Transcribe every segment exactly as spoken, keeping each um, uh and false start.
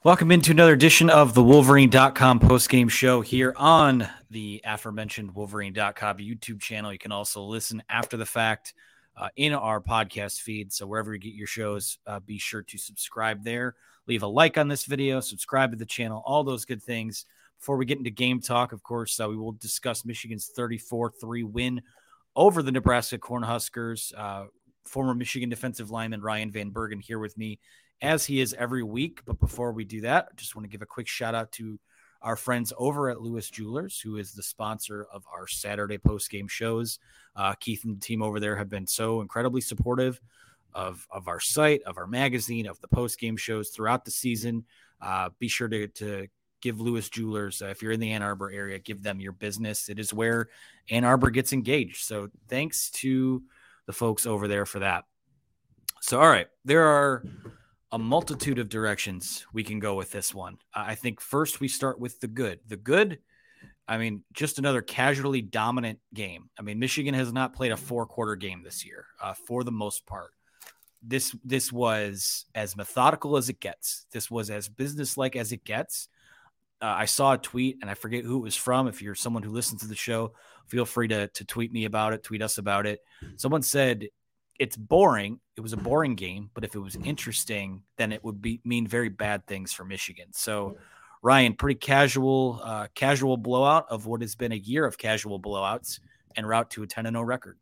Welcome into another edition of the Wolverine dot com post-game show here on the aforementioned Wolverine dot com YouTube channel. You can also listen after the fact uh, in our podcast feed. So wherever you get your shows, uh, be sure to subscribe there. Leave a like on this video, subscribe to the channel, all those good things. Before we get into game talk, of course, uh, we will discuss Michigan's thirty-four three win over the Nebraska Cornhuskers. Uh, former Michigan defensive lineman Ryan Van Bergen here with me, as he is every week. But before we do that, I just want to give a quick shout out to our friends over at Lewis Jewelers, who is the sponsor of our Saturday post-game shows. Uh, Keith and the team over there have been so incredibly supportive of, of our site, of our magazine, of the post-game shows throughout the season. Uh, be sure to, to give Lewis Jewelers, uh, if you're in the Ann Arbor area, give them your business. It is where Ann Arbor gets engaged. So thanks to the folks over there for that. So, all right, there are a multitude of directions we can go with this one. I think first we start with the good. The good, I mean, just another casually dominant game. I mean, Michigan has not played a four-quarter game this year uh, for the most part. This this was as methodical as it gets. This was as businesslike as it gets. Uh, I saw a tweet, and I forget who it was from. If you're someone who listens to the show, feel free to, to tweet me about it, tweet us about it. Someone said, it's boring. It was a boring game, but if it was interesting, then it would be mean very bad things for Michigan. So, Ryan, pretty casual, uh, casual blowout of what has been a year of casual blowouts en route to a ten and oh record.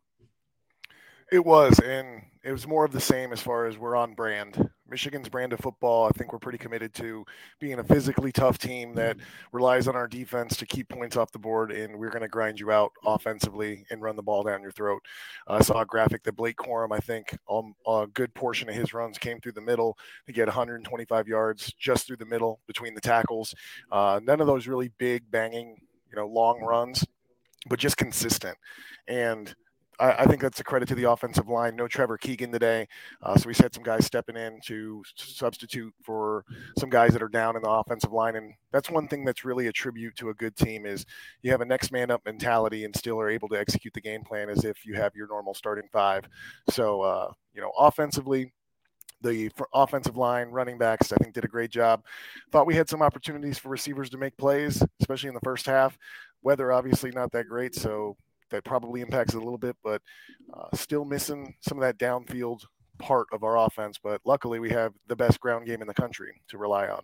It was, and it was more of the same as far as we're on brand. Michigan's brand of football, I think we're pretty committed to being a physically tough team that relies on our defense to keep points off the board, and we're going to grind you out offensively and run the ball down your throat. Uh, I saw a graphic that Blake Corum, I think um, a good portion of his runs came through the middle to get one hundred twenty-five yards just through the middle between the tackles. Uh, none of those really big, banging, you know, long runs, but just consistent. And I think that's a credit to the offensive line. No Trevor Keegan today. Uh, so we had some guys stepping in to substitute for some guys that are down in the offensive line. And that's one thing that's really a tribute to a good team is you have a next man up mentality and still are able to execute the game plan as if you have your normal starting five. So, uh, you know, offensively, the offensive line, running backs, I think did a great job. Thought we had some opportunities for receivers to make plays, especially in the first half. Weather, obviously not that great. So, that probably impacts it a little bit, but uh, still missing some of that downfield part of our offense. But luckily we have the best ground game in the country to rely on.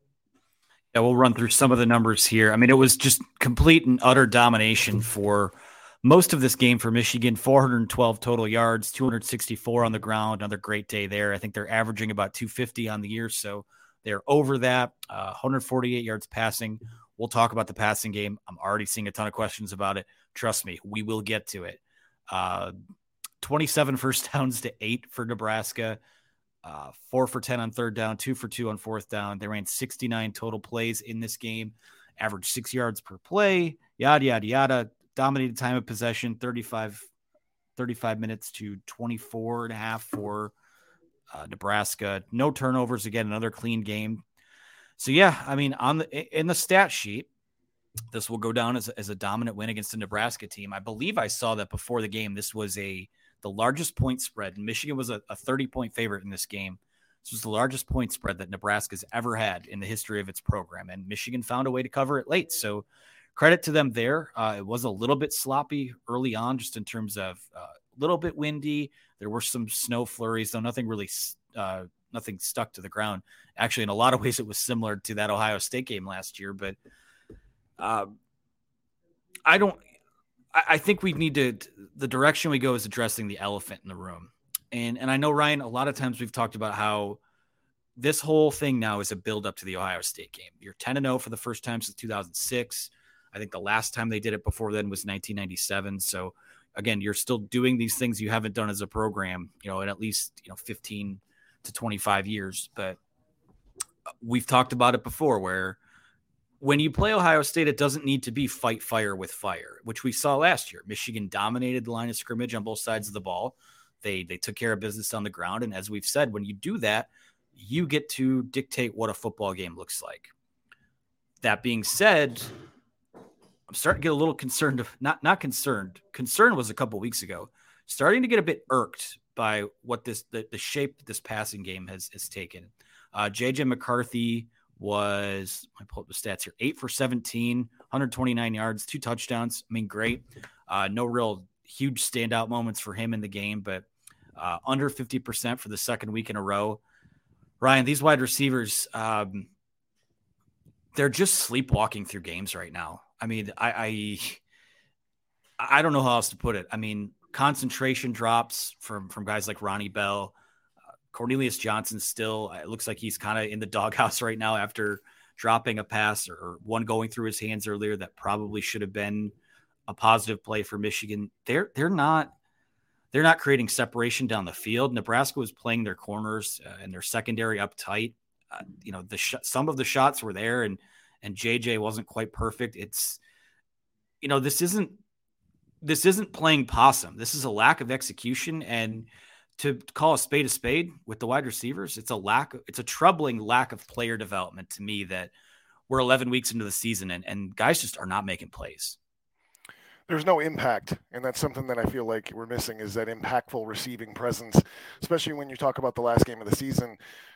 Yeah, we'll run through some of the numbers here. I mean, it was just complete and utter domination for most of this game for Michigan. four hundred twelve total yards, two hundred sixty-four on the ground. Another great day there. I think they're averaging about two fifty on the year, so they're over that. Uh, one hundred forty-eight yards passing. We'll talk about the passing game. I'm already seeing a ton of questions about it. Trust me, we will get to it. Uh, twenty-seven first downs to eight for Nebraska, uh, four for ten on third down, two for two on fourth down. They ran sixty-nine total plays in this game, averaged six yards per play, yada, yada, yada. Dominated time of possession, thirty-five, thirty-five minutes to twenty-four and a half for uh, Nebraska. No turnovers. Again, another clean game. So, yeah, I mean, on the in the stat sheet, this will go down as a, as a dominant win against the Nebraska team. I believe I saw that before the game. This was a the largest point spread. Michigan was a, a thirty-point favorite in this game. This was the largest point spread that Nebraska's ever had in the history of its program, and Michigan found a way to cover it late. So credit to them there. Uh, it was a little bit sloppy early on just in terms of a uh, little bit windy. There were some snow flurries, though nothing really uh, – nothing stuck to the ground. Actually, in a lot of ways, it was similar to that Ohio State game last year. But uh, I don't – I think we need to – the direction we go is addressing the elephant in the room. And and I know, Ryan, a lot of times we've talked about how this whole thing now is a build-up to the Ohio State game. You're ten and oh for the first time since two thousand six. I think the last time they did it before then was nineteen ninety-seven. So, again, you're still doing these things you haven't done as a program, you know, in at least, you know, fifteen to twenty-five years. But we've talked about it before where when you play Ohio State, it doesn't need to be fight fire with fire, which we saw last year. Michigan dominated the line of scrimmage on both sides of the ball. They they took care of business on the ground. And as we've said, when you do that, you get to dictate what a football game looks like. That being said, I'm starting to get a little concerned. Of, not not concerned. Concern was a couple weeks ago. Starting to get a bit irked by what this the, the shape that this passing game has has taken. Uh, J J McCarthy was, I pull up the stats here, eight for seventeen, one hundred twenty-nine yards, two touchdowns. I mean, great. Uh, no real huge standout moments for him in the game, but uh, under fifty percent for the second week in a row. Ryan, these wide receivers, um, they're just sleepwalking through games right now. I mean, I, I, I don't know how else to put it. I mean, concentration drops from, from guys like Ronnie Bell. Uh, Cornelius Johnson still, it looks like he's kind of in the doghouse right now after dropping a pass or, or one going through his hands earlier that probably should have been a positive play for Michigan. They're, they're not, they're not creating separation down the field. Nebraska was playing their corners uh, and their secondary up tight. Uh, you know, the sh- some of the shots were there, and and J J wasn't quite perfect. It's, you know, this isn't this isn't playing possum. This is a lack of execution, and to call a spade a spade with the wide receivers, it's a lack. Of, it's a troubling lack of player development to me that we're eleven weeks into the season, and and guys just are not making plays. There's no impact, and that's something that I feel like we're missing, is that impactful receiving presence, especially when you talk about the last game of the season.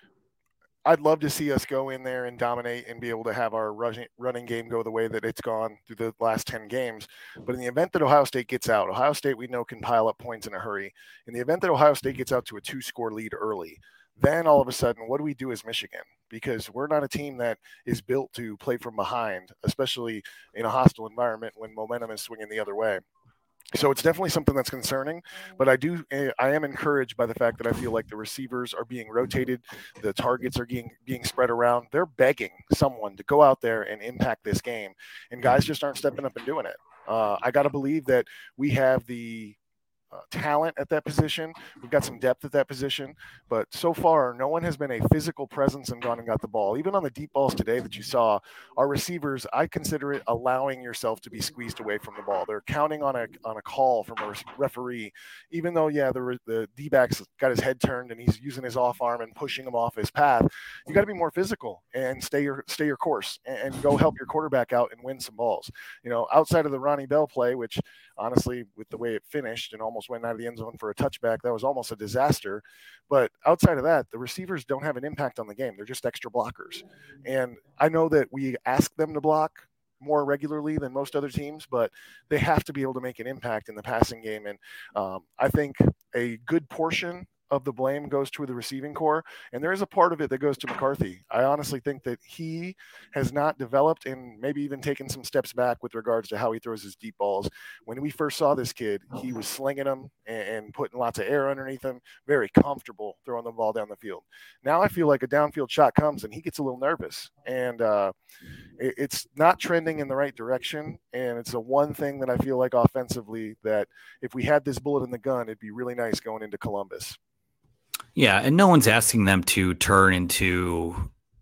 I'd love to see us go in there and dominate and be able to have our rushing, running game go the way that it's gone through the last ten games. But in the event that Ohio State gets out, Ohio State we know can pile up points in a hurry. In the event that Ohio State gets out to a two-score lead early, then all of a sudden, what do we do as Michigan? Because we're not a team that is built to play from behind, especially in a hostile environment when momentum is swinging the other way. So it's definitely something that's concerning, but I do, I am encouraged by the fact that I feel like the receivers are being rotated. The targets are being, being spread around. They're begging someone to go out there and impact this game, and guys just aren't stepping up and doing it. Uh, I got to believe that we have the Uh, talent at that position. We've got some depth at that position, but so far, no one has been a physical presence and gone and got the ball. Even on the deep balls today that you saw, our receivers, I consider it allowing yourself to be squeezed away from the ball. They're counting on a on a call from a referee, even though, yeah, the, the D-back's got his head turned and he's using his off arm and pushing him off his path. You got to be more physical and stay your stay your course and, and go help your quarterback out and win some balls. You know, outside of the Ronnie Bell play, which honestly, with the way it finished and almost went out of the end zone for a touchback, that was almost a disaster. But outside of that, the receivers don't have an impact on the game. They're just extra blockers. And I know that we ask them to block more regularly than most other teams, but they have to be able to make an impact in the passing game. And um, I think a good portion of the blame goes to the receiving core, and there is a part of it that goes to McCarthy. I honestly think that he has not developed and maybe even taken some steps back with regards to how he throws his deep balls. When we first saw this kid, he was slinging them and, and putting lots of air underneath him, very comfortable throwing the ball down the field. Now I feel like a downfield shot comes and he gets a little nervous, and uh, it, it's not trending in the right direction. And it's the one thing that I feel like offensively that if we had this bullet in the gun, it'd be really nice going into Columbus. Yeah, and no one's asking them to turn into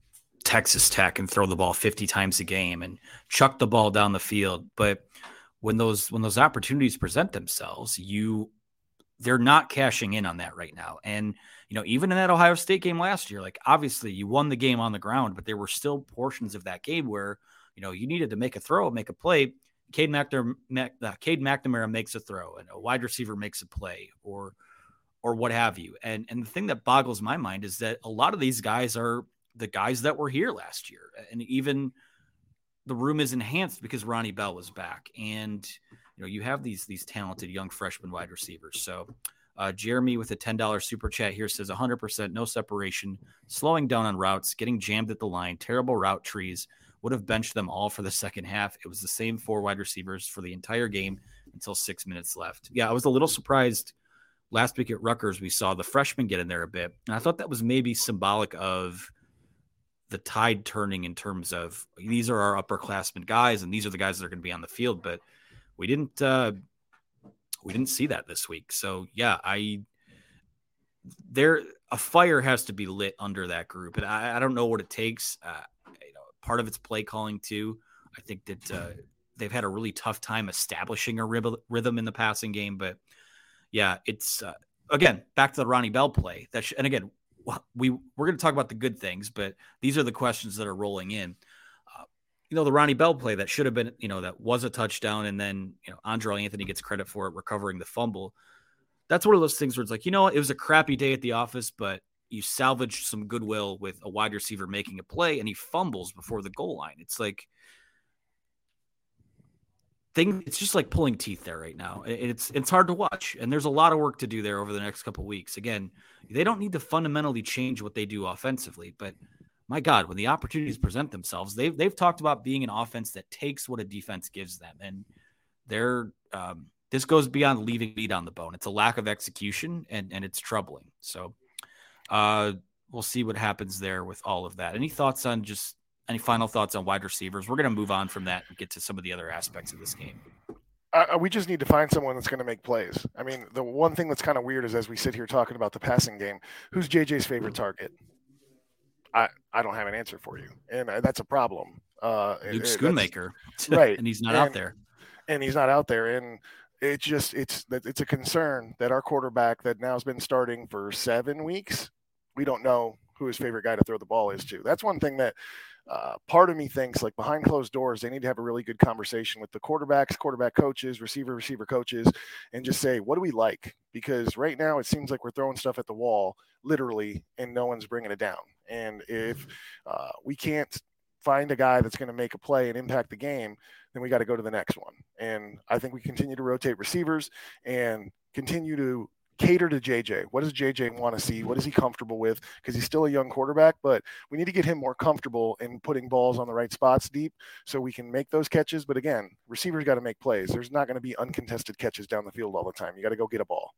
Texas Tech and throw the ball fifty times a game and chuck the ball down the field. But when those when those opportunities present themselves, you they're not cashing in on that right now. And you know, even in that Ohio State game last year, like obviously you won the game on the ground, but there were still portions of that game where you know you needed to make a throw, make a play. Cade McNamara, uh, Cade McNamara makes a throw, and a wide receiver makes a play, or or what have you. And and the thing that boggles my mind is that a lot of these guys are the guys that were here last year. And even the room is enhanced because Ronnie Bell was back. And, you know, you have these, these talented young freshman wide receivers. So uh, Jeremy with a ten dollars super chat here says one hundred percent no separation, slowing down on routes, getting jammed at the line, terrible route trees, would have benched them all for the second half. It was the same four wide receivers for the entire game until six minutes left. Yeah, I was a little surprised. Last week at Rutgers, we saw the freshmen get in there a bit. And I thought that was maybe symbolic of the tide turning in terms of these are our upperclassmen guys, and these are the guys that are going to be on the field. But we didn't uh, we didn't see that this week. So, yeah, I there a fire has to be lit under that group. And I, I don't know what it takes. Uh, you know, part of it's play calling, too. I think that uh, they've had a really tough time establishing a rib- rhythm in the passing game, but yeah, it's uh, again back to the Ronnie Bell play. That sh- and again, we we're going to talk about the good things, but these are the questions that are rolling in. Uh, you know, the Ronnie Bell play that should have been, you know, that was a touchdown, and then you know Andrel Anthony gets credit for it, recovering the fumble. That's one of those things where it's like, you know, it was a crappy day at the office, but you salvage some goodwill with a wide receiver making a play and he fumbles before the goal line. It's like thing. It's just like pulling teeth there right now. It's, it's hard to watch. And there's a lot of work to do there over the next couple of weeks. Again, they don't need to fundamentally change what they do offensively, but my God, when the opportunities present themselves, they've, they've talked about being an offense that takes what a defense gives them. And they're, um, this goes beyond leaving meat on the bone. It's a lack of execution, and, and it's troubling. So uh, we'll see what happens there with all of that. Any thoughts on just any final thoughts on wide receivers? We're going to move on from that and get to some of the other aspects of this game. Uh, we just need to find someone that's going to make plays. I mean, the one thing that's kind of weird is as we sit here talking about the passing game, who's J J's favorite target? I, I don't have an answer for you, and that's a problem. Uh, Luke Schoonmaker, right? And he's not and, out there. And he's not out there, and it's just it's it's a concern that our quarterback that now has been starting for seven weeks, we don't know who his favorite guy to throw the ball is to. That's one thing that uh, part of me thinks, like behind closed doors, they need to have a really good conversation with the quarterbacks, quarterback coaches, receiver, receiver coaches, and just say, what do we like? Because right now it seems like we're throwing stuff at the wall, literally, and no one's bringing it down. And if uh, we can't find a guy that's going to make a play and impact the game, then we got to go to the next one. And I think we continue to rotate receivers and continue to cater to J J. What does J J want to see? What is he comfortable with? Because he's still a young quarterback, but we need to get him more comfortable in putting balls on the right spots deep so we can make those catches. But again, receivers got to make plays. There's not going to be uncontested catches down the field all the time. You got to go get a ball.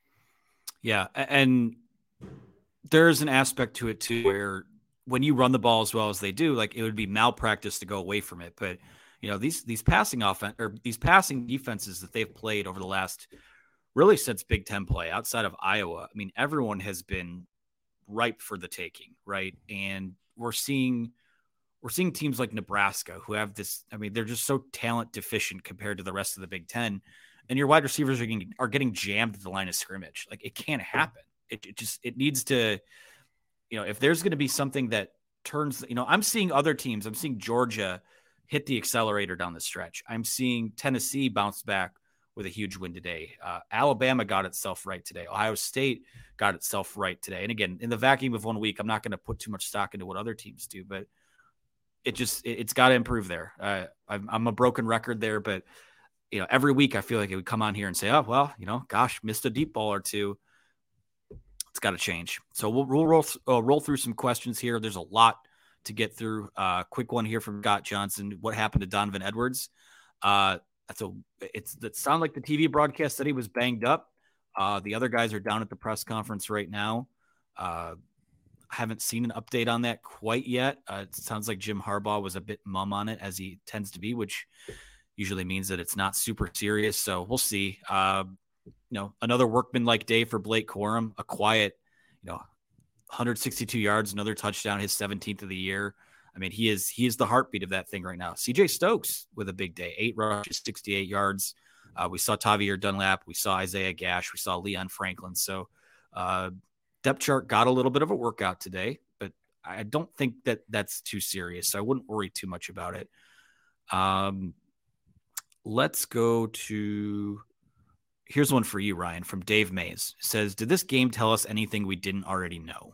Yeah, and there's an aspect to it too where when you run the ball as well as they do, like it would be malpractice to go away from it. But you know, these these passing offense or these passing defenses that they've played over the last really since Big Ten play outside of Iowa, I mean, everyone has been ripe for the taking, right? And we're seeing we're seeing teams like Nebraska who have this. I mean, they're just so talent deficient compared to the rest of the Big Ten, and your wide receivers are getting are getting jammed at the line of scrimmage. Like it can't happen. It, it just it needs to. You know, if there's going to be something that turns, you know, I'm seeing other teams. I'm seeing Georgia hit the accelerator down the stretch. I'm seeing Tennessee bounce back with a huge win today. Uh, Alabama got itself right today. Ohio State got itself right today. And again, in the vacuum of one week, I'm not going to put too much stock into what other teams do, but it just, it, it's got to improve there. Uh, I'm, I'm a broken record there, but you know, every week I feel like it would come on here and say, oh, well, you know, gosh, missed a deep ball or two. It's got to change. So we'll, we'll roll, uh, roll through some questions here. There's a lot to get through. Uh, quick one here from Scott Johnson. What happened to Donovan Edwards? Uh, that's a, it's, that sound like the T V broadcast said he was banged up. Uh, the other guys are down at the press conference right now. Uh, I haven't seen an update on that quite yet. Uh, it sounds like Jim Harbaugh was a bit mum on it, as he tends to be, which usually means that it's not super serious. So we'll see. Uh, you know, another workman-like day for Blake Corum, a quiet, you know, one hundred sixty-two yards, another touchdown, his seventeenth of the year. I mean, he is he is the heartbeat of that thing right now. C J Stokes with a big day, eight rushes, sixty-eight yards. Uh, we saw Tavier Dunlap. We saw Isaiah Gash. We saw Leon Franklin. So uh, depth chart got a little bit of a workout today, but I don't think that that's too serious. So I wouldn't worry too much about it. Um, let's go to – here's one for you, Ryan, from Dave Mays. It says, did this game tell us anything we didn't already know?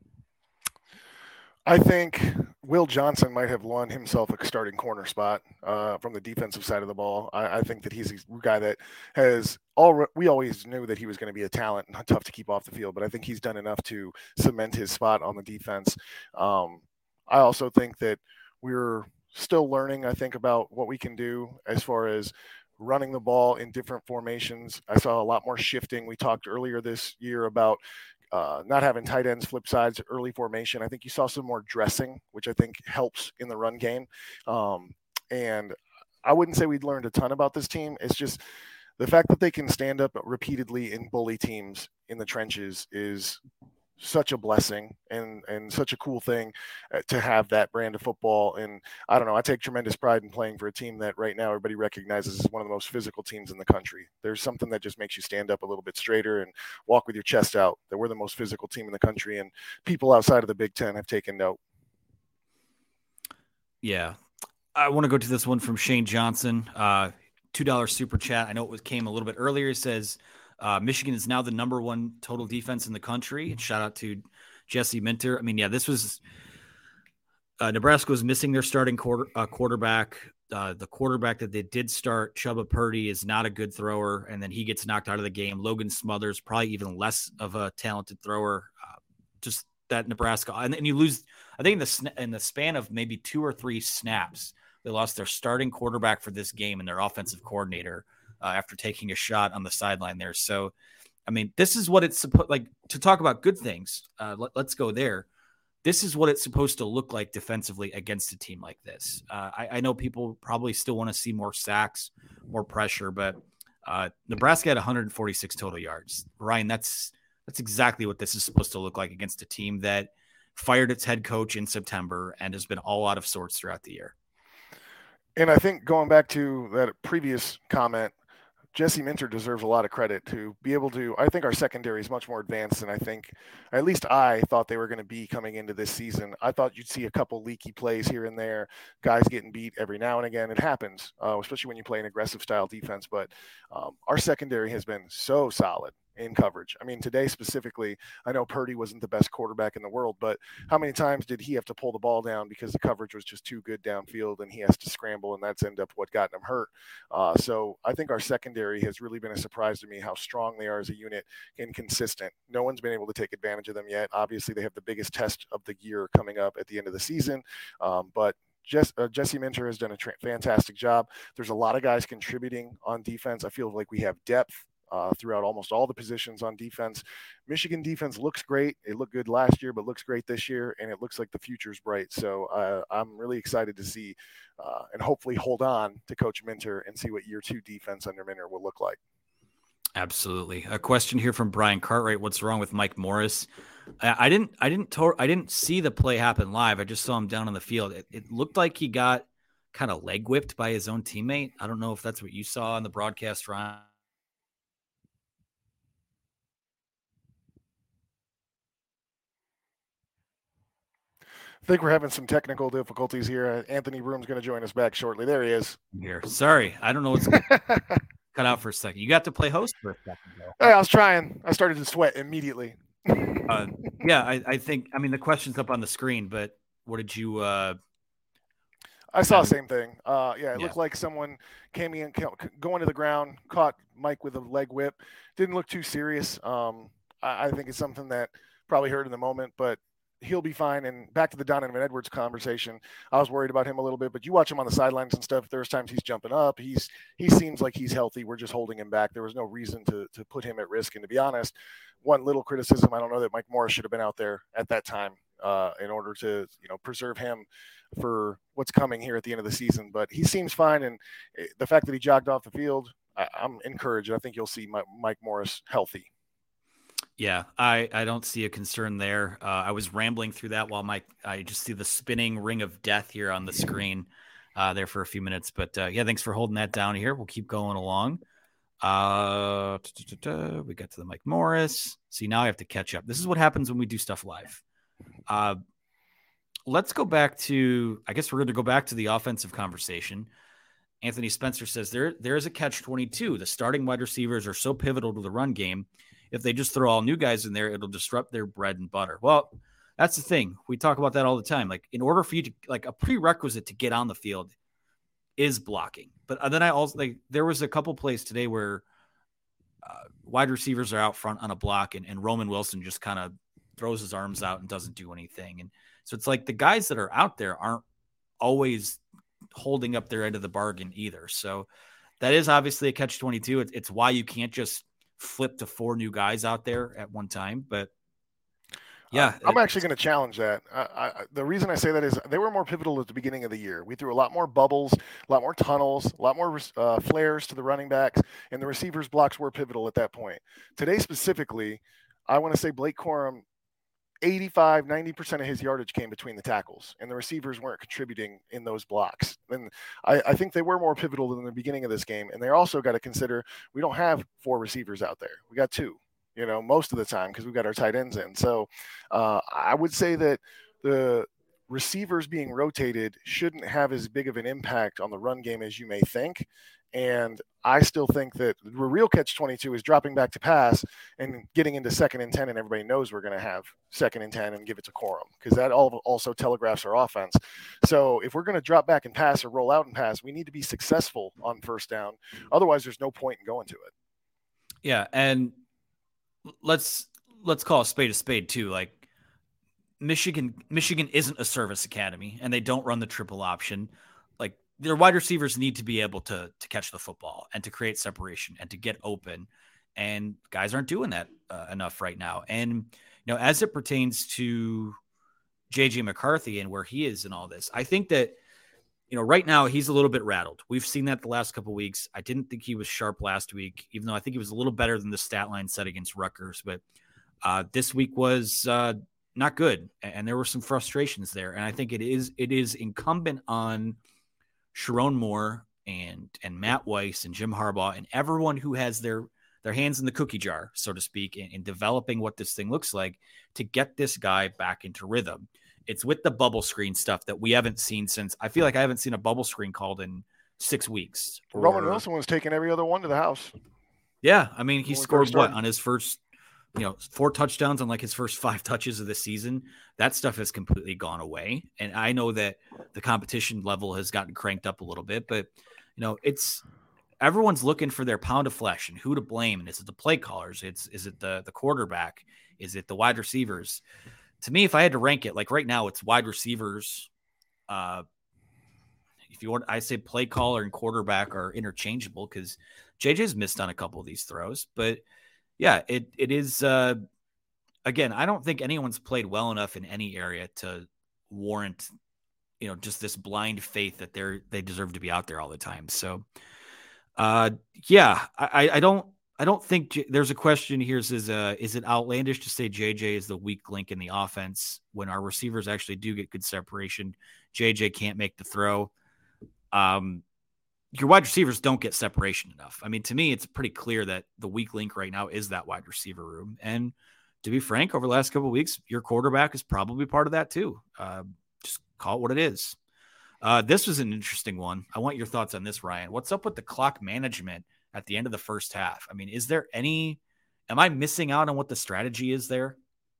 I think Will Johnson might have won himself a starting corner spot uh, from the defensive side of the ball. I, I think that he's a guy that has all. We always knew that he was going to be a talent and tough to keep off the field, but I think he's done enough to cement his spot on the defense. Um, I also think that we're still learning, I think, about what we can do as far as running the ball in different formations. I saw a lot more shifting. We talked earlier this year about Uh, not having tight ends flip sides, early formation. I think you saw some more dressing, which I think helps in the run game. Um, and I wouldn't say we'd learned a ton about this team. It's just the fact that they can stand up repeatedly and bully teams in the trenches is such a blessing and and such a cool thing to have that brand of football. And I don't know, I take tremendous pride in playing for a team that right now everybody recognizes as one of the most physical teams in the country. There's something that just makes you stand up a little bit straighter and walk with your chest out, that we're the most physical team in the country, and people outside of the Big Ten have taken note. Yeah. I want to go to this one from Shane Johnson, uh, two dollars super chat. I know it was came a little bit earlier. It says, Uh, Michigan is now the number one total defense in the country. And shout out to Jesse Minter. I mean, yeah, this was uh, Nebraska was missing their starting quarter, uh, quarterback. Uh, the quarterback that they did start, Chubba Purdy, is not a good thrower, and then he gets knocked out of the game. Logan Smothers, probably even less of a talented thrower. Uh, just that Nebraska, and then you lose. I think in the in the span of maybe two or three snaps, they lost their starting quarterback for this game and their offensive coordinator uh, after taking a shot on the sideline there. So, I mean, this is what it's supposed like to talk about good things. Uh, let, let's go there. This is what it's supposed to look like defensively against a team like this. Uh, I, I know people probably still want to see more sacks, more pressure, but uh, Nebraska had one hundred forty-six total yards. Ryan, that's that's exactly what this is supposed to look like against a team that fired its head coach in September and has been all out of sorts throughout the year. And I think going back to that previous comment, Jesse Minter deserves a lot of credit to be able to. I think our secondary is much more advanced than I think, at least I thought they were going to be coming into this season. I thought you'd see a couple leaky plays here and there, guys getting beat every now and again. It happens, uh, especially when you play an aggressive style defense. But um, our secondary has been so solid in coverage. I mean, today specifically, I know Purdy wasn't the best quarterback in the world, but how many times did he have to pull the ball down because the coverage was just too good downfield and he has to scramble, and that's ended up what got him hurt. Uh, so I think our secondary has really been a surprise to me how strong they are as a unit and consistent. No one's been able to take advantage of them yet. Obviously, they have the biggest test of the year coming up at the end of the season, um, but Jess, uh, Jesse Minter has done a tra- fantastic job. There's a lot of guys contributing on defense. I feel like we have depth Uh, throughout almost all the positions on defense. Michigan defense looks great. It looked good last year, but looks great this year, and it looks like the future's bright. So uh, I'm really excited to see uh, and hopefully hold on to Coach Minter and see what year two defense under Minter will look like. Absolutely. A question here from Brian Cartwright. What's wrong with Mike Morris? I, I didn't, I didn't, to- I didn't see the play happen live. I just saw him down on the field. It, it looked like he got kind of leg whipped by his own teammate. I don't know if that's what you saw on the broadcast, Ryan. I think we're having some technical difficulties here. Anthony Broom's going to join us back shortly. There he is. Here, sorry, I don't know what's cut out for a second. You got to play host for a second, though. Hey, I was trying. I started to sweat immediately. uh, yeah, I, I think. I mean, the question's up on the screen, but what did you? Uh, I saw the same thing. Uh, yeah, it yeah. looked like someone came in, going to the ground, caught Mike with a leg whip. Didn't look too serious. Um, I, I think it's something that probably hurt in the moment, but he'll be fine. And back to the Donovan Edwards conversation, I was worried about him a little bit, but you watch him on the sidelines and stuff. There's times he's jumping up. He's he seems like he's healthy. We're just holding him back. There was no reason to to put him at risk. And to be honest, one little criticism, I don't know that Mike Morris should have been out there at that time uh, in order to you know preserve him for what's coming here at the end of the season. But he seems fine, and the fact that he jogged off the field, I, I'm encouraged. I think you'll see Mike Morris healthy. Yeah, I, I don't see a concern there. Uh, I was rambling through that while my I just see the spinning ring of death here on the screen uh, there for a few minutes. But uh, yeah, thanks for holding that down here. We'll keep going along. Uh, we got to the Mike Morris. See, now I have to catch up. This is what happens when we do stuff live. Uh, let's go back to, I guess we're going to go back to the offensive conversation. Anthony Spencer says there there is a catch twenty-two. The starting wide receivers are so pivotal to the run game. If they just throw all new guys in there, it'll disrupt their bread and butter. Well, that's the thing. We talk about that all the time. Like, in order for you to, like, a prerequisite to get on the field is blocking. But then I also, like, there was a couple plays today where uh, wide receivers are out front on a block, and, and Roman Wilson just kind of throws his arms out and doesn't do anything. And so it's like the guys that are out there aren't always holding up their end of the bargain either. So that is obviously a catch twenty-two. It's, it's why you can't just flip to four new guys out there at one time. But yeah, I'm actually going to challenge that. I, I, the reason I say that is they were more pivotal at the beginning of the year. We threw a lot more bubbles, a lot more tunnels, a lot more uh, flares to the running backs, and the receivers' blocks were pivotal at that point. Today specifically, I want to say Blake Corum, eighty-five, ninety percent of his yardage came between the tackles, and the receivers weren't contributing in those blocks. And I, I think they were more pivotal than the beginning of this game. And they also got to consider we don't have four receivers out there. We got two, you know, most of the time because we've got our tight ends in. So uh, I would say that the receivers being rotated shouldn't have as big of an impact on the run game as you may think. And I still think that the real catch twenty-two is dropping back to pass and getting into second and ten, and everybody knows we're going to have second and ten and give it to Corum, because that all also telegraphs our offense. So if we're going to drop back and pass or roll out and pass, we need to be successful on first down. Otherwise, there's no point in going to it. Yeah, and let's let's call a spade a spade too. Like Michigan, Michigan isn't a service academy, and they don't run the triple option. Like their wide receivers need to be able to to catch the football and to create separation and to get open, and guys aren't doing that uh, enough right now. And you know, as it pertains to J J McCarthy and where he is in all this, I think that you know right now he's a little bit rattled. We've seen that the last couple of weeks. I didn't think he was sharp last week, even though I think he was a little better than the stat line set against Rutgers. But uh, this week was uh, not good, and there were some frustrations there. And I think it is it is incumbent on Sharon Moore and and Matt Weiss and Jim Harbaugh and everyone who has their their hands in the cookie jar, so to speak, in, in developing what this thing looks like to get this guy back into rhythm. It's with the bubble screen stuff that we haven't seen since. I feel like I haven't seen a bubble screen called in six weeks. Or, Roman Wilson was taking every other one to the house. Yeah, I mean, he scored what on his first, you know, four touchdowns on like his first five touches of the season. That stuff has completely gone away. And I know that the competition level has gotten cranked up a little bit, but you know, it's everyone's looking for their pound of flesh and who to blame. And is it the play callers? It's, is it the, the quarterback? Is it the wide receivers? To me, if I had to rank it, like right now, it's wide receivers. Uh, if you want, I say play caller and quarterback are interchangeable because J J's missed on a couple of these throws, but yeah, it it is. Uh, again, I don't think anyone's played well enough in any area to warrant, you know, just this blind faith that they're they deserve to be out there all the time. So, uh, yeah, I, I don't I don't think J- there's a question here. Says, uh, is it outlandish to say J J is the weak link in the offense when our receivers actually do get good separation? J J can't make the throw. Um, your wide receivers don't get separation enough. I mean, to me, it's pretty clear that the weak link right now is that wide receiver room. And to be frank, over the last couple of weeks, your quarterback is probably part of that too. Uh, just call it what it is. Uh, this was an interesting one. I want your thoughts on this, Ryan. What's up with the clock management at the end of the first half? I mean, is there any, am I missing out on what the strategy is there?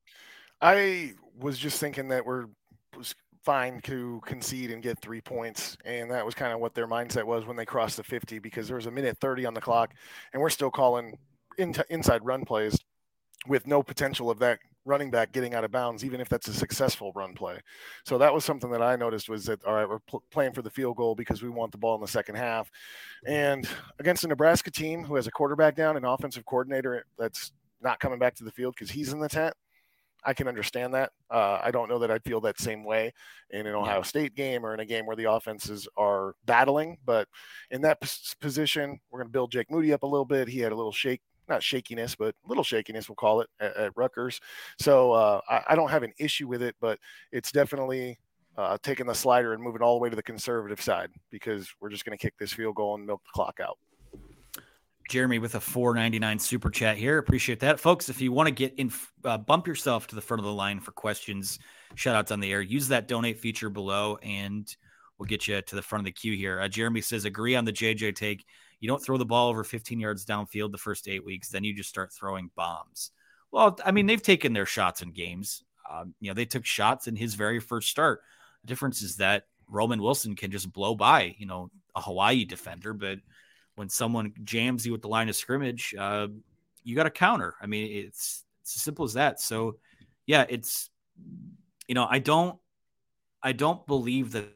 I was just thinking that we're was fine to concede and get three points. And that was kind of what their mindset was when they crossed the fifty, because there was a minute thirty on the clock and we're still calling in, inside run plays with no potential of that running back getting out of bounds, even if that's a successful run play. So that was something that I noticed, was that, all right, we're pl- playing for the field goal because we want the ball in the second half. And against a Nebraska team who has a quarterback down, an offensive coordinator that's not coming back to the field because he's in the tent, I can understand that. Uh, I don't know that I'd feel that same way in an Ohio State game or in a game where the offenses are battling. But in that p- position, we're going to build Jake Moody up a little bit. He had a little shake, not shakiness, but a little shakiness, we'll call it, at, at Rutgers. So uh, I, I don't have an issue with it, but it's definitely uh, taking the slider and moving all the way to the conservative side, because we're just going to kick this field goal and milk the clock out. Jeremy with a four ninety-nine super chat here. Appreciate that. Folks, if you want to get in, uh, bump yourself to the front of the line for questions, shout outs on the air, use that donate feature below and we'll get you to the front of the queue here. Uh, Jeremy says, agree on the J J take. You don't throw the ball over fifteen yards downfield the first eight weeks. Then you just start throwing bombs. Well, I mean, they've taken their shots in games. Um, you know, they took shots in his very first start. The difference is that Roman Wilson can just blow by, you know, a Hawaii defender, but when someone jams you at the line of scrimmage, uh, you got to counter. I mean, it's it's as simple as that. So, yeah, it's, you know, I don't, I don't believe that,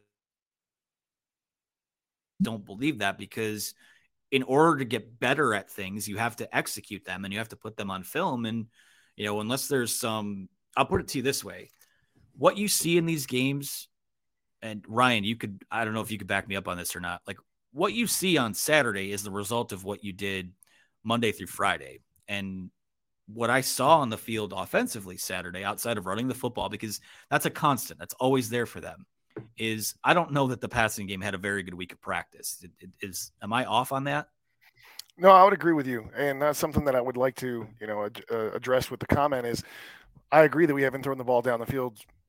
don't believe that because in order to get better at things, you have to execute them and you have to put them on film. And, you know, unless there's some, I'll put it to you this way, what you see in these games, and Ryan, you could, I don't know if you could back me up on this or not, like, what you see on Saturday is the result of what you did Monday through Friday. And what I saw on the field offensively Saturday, outside of running the football, because that's a constant, that's always there for them, is I don't know that the passing game had a very good week of practice. It, it, is, am I off on that? No, I would agree with you. And that's something that I would like to, you know, ad- uh, address with the comment is I agree that we haven't thrown the ball down the field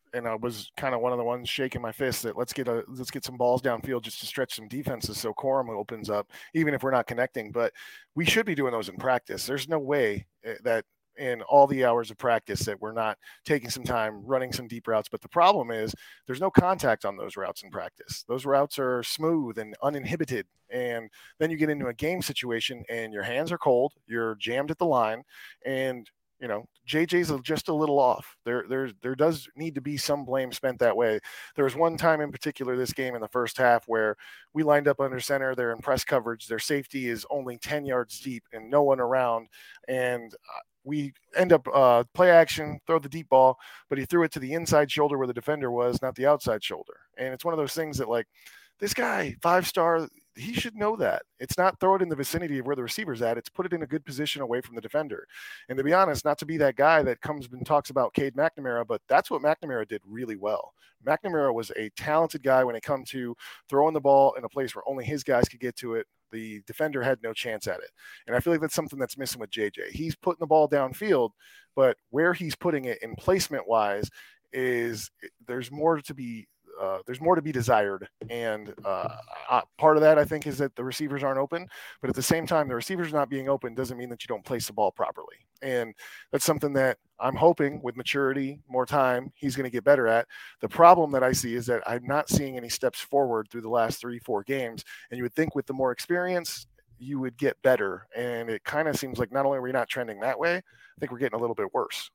and I was kind of one of the ones shaking my fist that let's get a let's get some balls downfield just to stretch some defenses so Corum opens up, even if we're not connecting. But we should be doing those in practice. There's no way that in all the hours of practice that we're not taking some time running some deep routes. But the problem is there's no contact on those routes in practice. Those routes are smooth and uninhibited. And then you get into a game situation and your hands are cold, you're jammed at the line, and you know, J J's just a little off. There, there, there does need to be some blame spent that way. There was one time in particular this game in the first half where we lined up under center. They're in press coverage. Their safety is only ten yards deep and no one around. And we end up uh, play action, throw the deep ball, but he threw it to the inside shoulder where the defender was, not the outside shoulder. And it's one of those things that, like, this guy, five-star, he should know that. It's not throw it in the vicinity of where the receiver's at. It's put it in a good position away from the defender. And to be honest, not to be that guy that comes and talks about Cade McNamara, but that's what McNamara did really well. McNamara was a talented guy when it comes to throwing the ball in a place where only his guys could get to it. The defender had no chance at it. And I feel like that's something that's missing with J J. He's putting the ball downfield, but where he's putting it in placement-wise is there's more to be Uh, there's more to be desired. And uh, uh, part of that, I think, is that the receivers aren't open. But at the same time, the receivers not being open doesn't mean that you don't place the ball properly. And that's something that I'm hoping with maturity, more time, he's going to get better at. The problem that I see is that I'm not seeing any steps forward through the last three, four games. And you would think with the more experience, you would get better. And it kind of seems like not only are we not trending that way, I think we're getting a little bit worse.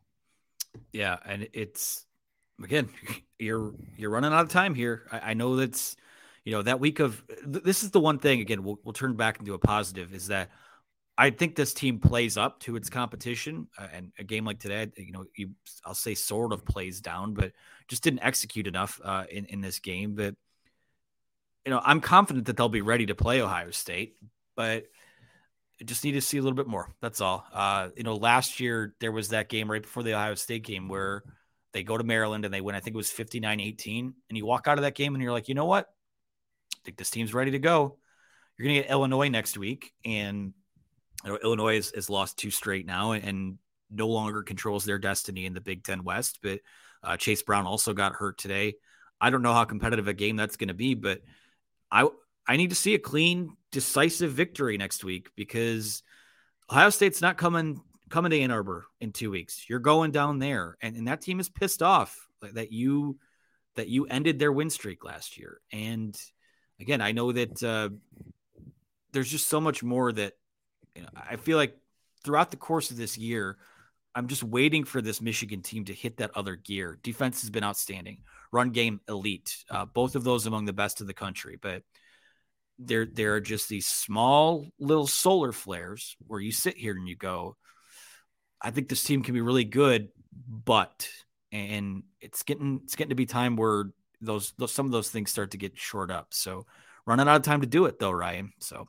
Yeah, and it's, again, you're you're running out of time here. I, I know that's, you know, that week of th- this is the one thing, again, we'll, we'll turn back into a positive, is that I think this team plays up to its competition. Uh, and a game like today, you know, you, I'll say sort of plays down, but just didn't execute enough uh, in, in this game. But, you know, I'm confident that they'll be ready to play Ohio State, but just need to see a little bit more. That's all. Uh, you know, last year there was that game right before the Ohio State game where they go to Maryland and they win. I think it was fifty-nine eighteen. And you walk out of that game and you're like, you know what? I think this team's ready to go. You're going to get Illinois next week. And you know, Illinois has, has lost two straight now and, and no longer controls their destiny in the Big Ten West. But uh, Chase Brown also got hurt today. I don't know how competitive a game that's going to be, but I I need to see a clean, decisive victory next week because Ohio State's not coming coming to Ann Arbor in two weeks. You're going down there, and, and that team is pissed off that you that you ended their win streak last year. And again, I know that uh, there's just so much more that you know, I feel like throughout the course of this year, I'm just waiting for this Michigan team to hit that other gear. Defense has been outstanding. Run game, elite. Uh, both of those among the best in the country. But there, there are just these small little solar flares where you sit here and you go, I think this team can be really good, but and it's getting it's getting to be time where those, those some of those things start to get shored up. So running out of time to do it though, Ryan. So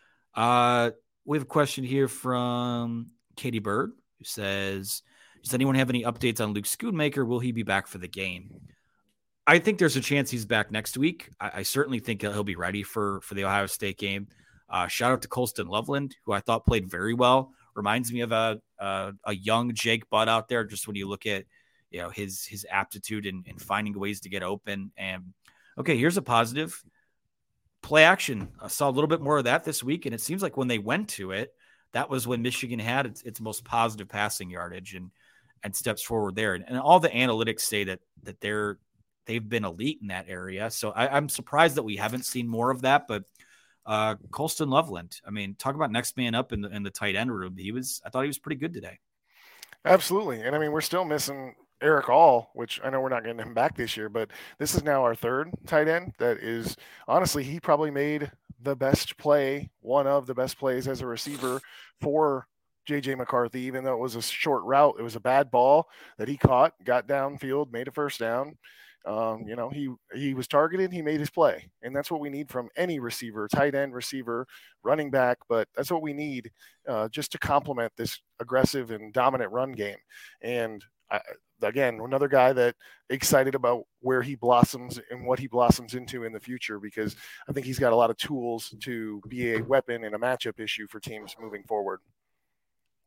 uh, we have a question here from Katie Bird who says, does anyone have any updates on Luke Schoonmaker? Will he be back for the game? I think there's a chance he's back next week. I, I certainly think he'll be ready for, for the Ohio State game. Uh, shout out to Colston Loveland, who I thought played very well. Reminds me of a, a a young Jake Butt out there. Just when you look at, you know, his his aptitude in, in finding ways to get open. And okay, here's a positive. Play action. I saw a little bit more of that this week, and it seems like when they went to it, that was when Michigan had its, its most positive passing yardage and and steps forward there. And, and all the analytics say that that they're they've been elite in that area. So I, I'm surprised that we haven't seen more of that, but. Uh, Colston Loveland. I mean, talk about next man up in the in the tight end room. He was, I thought he was pretty good today. Absolutely, and I mean, we're still missing Eric All, which I know we're not getting him back this year, but this is now our third tight end. That is honestly, he probably made the best play, one of the best plays as a receiver for J J McCarthy. Even though it was a short route, it was a bad ball that he caught, got downfield, made a first down. Um, you know, he he was targeted, he made his play. And that's what we need from any receiver, tight end, receiver, running back. But that's what we need uh, just to complement this aggressive and dominant run game. And I, again, another guy that excited about where he blossoms and what he blossoms into in the future, because I think he's got a lot of tools to be a weapon and a matchup issue for teams moving forward.